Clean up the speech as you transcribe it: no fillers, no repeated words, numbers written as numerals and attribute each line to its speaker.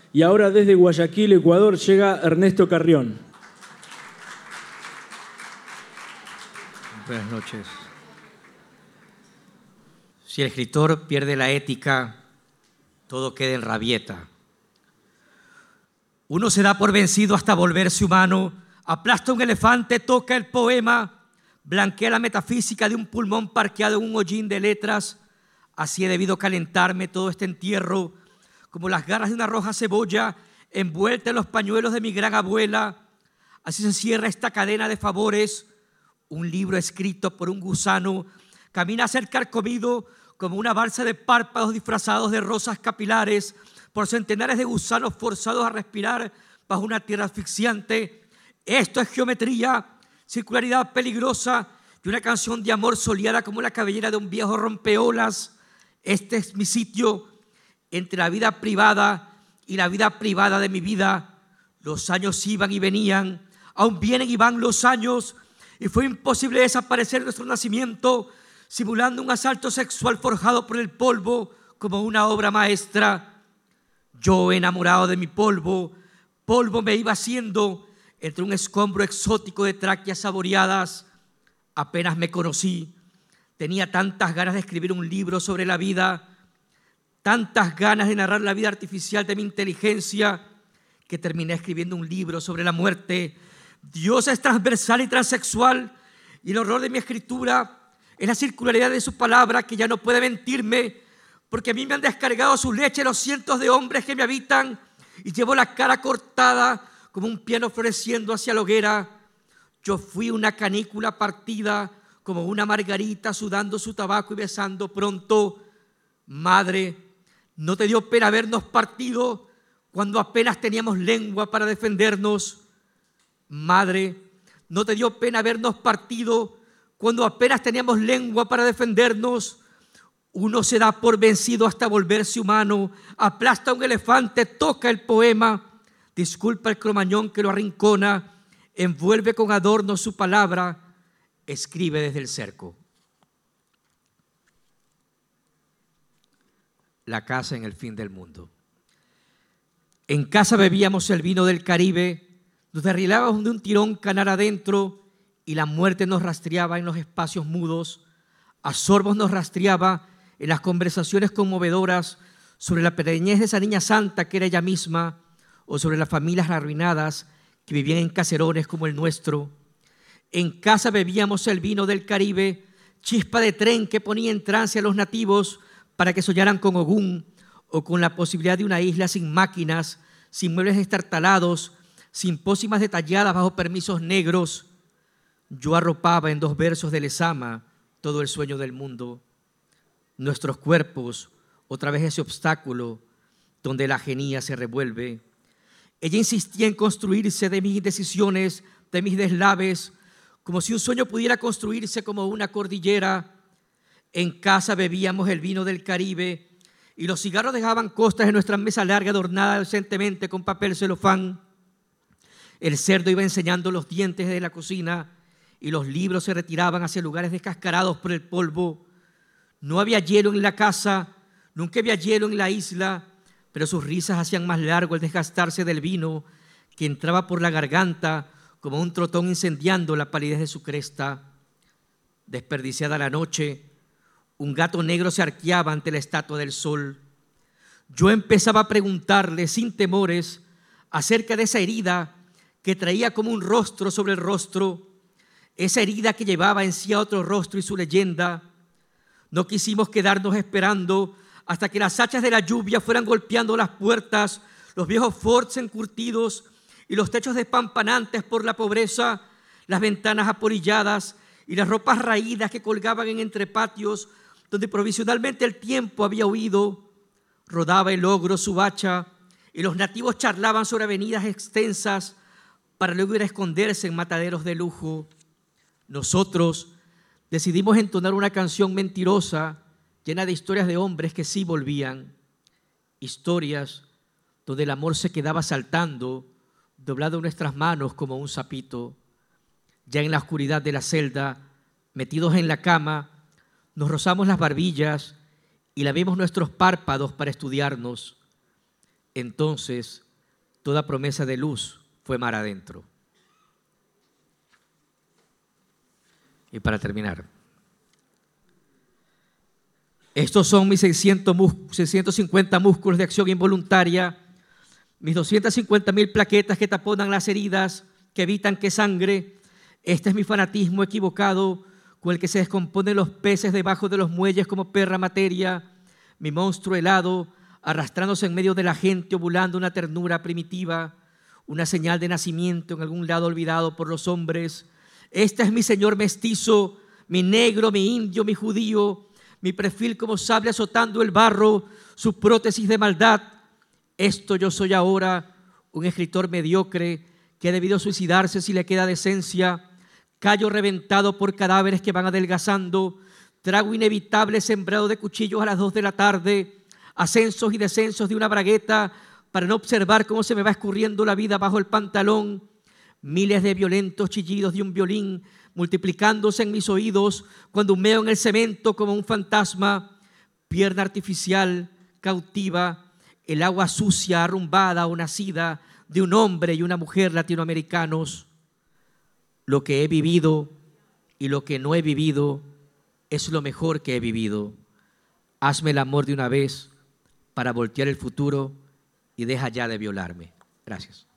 Speaker 1: Y ahora desde Guayaquil, Ecuador, llega Ernesto Carrión.
Speaker 2: Buenas noches. Si el escritor pierde la ética, todo queda en rabieta. Uno se da por vencido hasta volverse humano, aplasta un elefante, toca el poema, blanquea la metafísica de un pulmón parqueado en un hollín de letras. Así he debido calentarme todo este entierro, como las garras de una roja cebolla envuelta en los pañuelos de mi gran abuela. Así se cierra esta cadena de favores. Un libro escrito por un gusano camina a ser carcomido como una balsa de párpados disfrazados de rosas capilares por centenares de gusanos forzados a respirar bajo una tierra asfixiante. Esto es geometría, circularidad peligrosa y una canción de amor soleada como la cabellera de un viejo rompeolas. Este es mi sitio entre la vida privada y la vida privada de mi vida. Los años iban y venían, aún vienen y van los años, y fue imposible desaparecer nuestro nacimiento, simulando un asalto sexual forjado por el polvo como una obra maestra. Yo, enamorado de mi polvo, polvo me iba haciendo entre un escombro exótico de tráqueas saboreadas. Apenas me conocí, tenía tantas ganas de escribir un libro sobre la vida, tantas ganas de narrar la vida artificial de mi inteligencia, que terminé escribiendo un libro sobre la muerte. Dios es transversal y transexual, y el horror de mi escritura es la circularidad de su palabra, que ya no puede mentirme, porque a mí me han descargado su leche los cientos de hombres que me habitan, y llevo la cara cortada como un piano floreciendo hacia la hoguera. Yo fui una canícula partida, como una margarita sudando su tabaco y besando pronto. Madre, ¿no te dio pena habernos partido cuando apenas teníamos lengua para defendernos? Madre, ¿no te dio pena habernos partido cuando apenas teníamos lengua para defendernos? Uno se da por vencido hasta volverse humano, aplasta un elefante, toca el poema, disculpa el cromañón que lo arrincona, envuelve con adorno su palabra, escribe desde el cerco. La casa en el fin del mundo. En casa bebíamos el vino del Caribe, nos derrilábamos de un tirón canal adentro y la muerte nos rastreaba en los espacios mudos. A sorbos nos rastreaba en las conversaciones conmovedoras sobre la pequeñez de esa niña santa que era ella misma, o sobre las familias arruinadas que vivían en caserones como el nuestro. En casa bebíamos el vino del Caribe, chispa de tren que ponía en trance a los nativos para que soñaran con Ogún, o con la posibilidad de una isla sin máquinas, sin muebles estartalados, sin pócimas detalladas bajo permisos negros. Yo arropaba en 2 versos de Lezama todo el sueño del mundo. Nuestros cuerpos, otra vez ese obstáculo donde la genía se revuelve. Ella insistía en construirse de mis indecisiones, de mis deslaves, como si un sueño pudiera construirse como una cordillera. En casa bebíamos el vino del Caribe y los cigarros dejaban costras en nuestra mesa larga adornada decentemente con papel celofán. El cerdo iba enseñando los dientes de la cocina y los libros se retiraban hacia lugares descascarados por el polvo. No había hielo en la casa, nunca había hielo en la isla, pero sus risas hacían más largo el desgastarse del vino que entraba por la garganta como un trotón incendiando la palidez de su cresta. Desperdiciada la noche, un gato negro se arqueaba ante la estatua del sol. Yo empezaba a preguntarle sin temores acerca de esa herida que traía como un rostro sobre el rostro, esa herida que llevaba en sí a otro rostro y su leyenda. No quisimos quedarnos esperando hasta que las hachas de la lluvia fueran golpeando las puertas, los viejos forts encurtidos y los techos despampanantes por la pobreza, las ventanas apolilladas y las ropas raídas que colgaban en entrepatios donde provisionalmente el tiempo había huido. Rodaba el ogro su hacha y los nativos charlaban sobre avenidas extensas para luego ir a esconderse en mataderos de lujo. Nosotros decidimos entonar una canción mentirosa llena de historias de hombres que sí volvían, historias donde el amor se quedaba saltando, doblado en nuestras manos como un sapito. Ya en la oscuridad de la celda, metidos en la cama, nos rozamos las barbillas y lavemos nuestros párpados para estudiarnos. entonces toda promesa de luz fue mar adentro. Y para terminar, estos son mis 650 músculos de acción involuntaria, mis 250.000 plaquetas que taponan las heridas, que evitan que sangre. Este es mi fanatismo equivocado, con el que se descomponen los peces debajo de los muelles como perra materia, mi monstruo helado, arrastrándose en medio de la gente, ovulando una ternura primitiva, una señal de nacimiento en algún lado olvidado por los hombres. Este es mi señor mestizo, mi negro, mi indio, mi judío, mi perfil como sable azotando el barro, su prótesis de maldad. Esto yo soy ahora, un escritor mediocre que ha debido suicidarse si le queda decencia, callo reventado por cadáveres que van adelgazando, trago inevitable sembrado de cuchillos a las 2 de la tarde, ascensos y descensos de una bragueta para no observar cómo se me va escurriendo la vida bajo el pantalón, miles de violentos chillidos de un violín multiplicándose en mis oídos cuando humeo en el cemento como un fantasma, pierna artificial, cautiva, el agua sucia, arrumbada o nacida de un hombre y una mujer latinoamericanos. Lo que he vivido y lo que no he vivido es lo mejor que he vivido. Hazme el amor de una vez para voltear el futuro y deja ya de violarme. Gracias.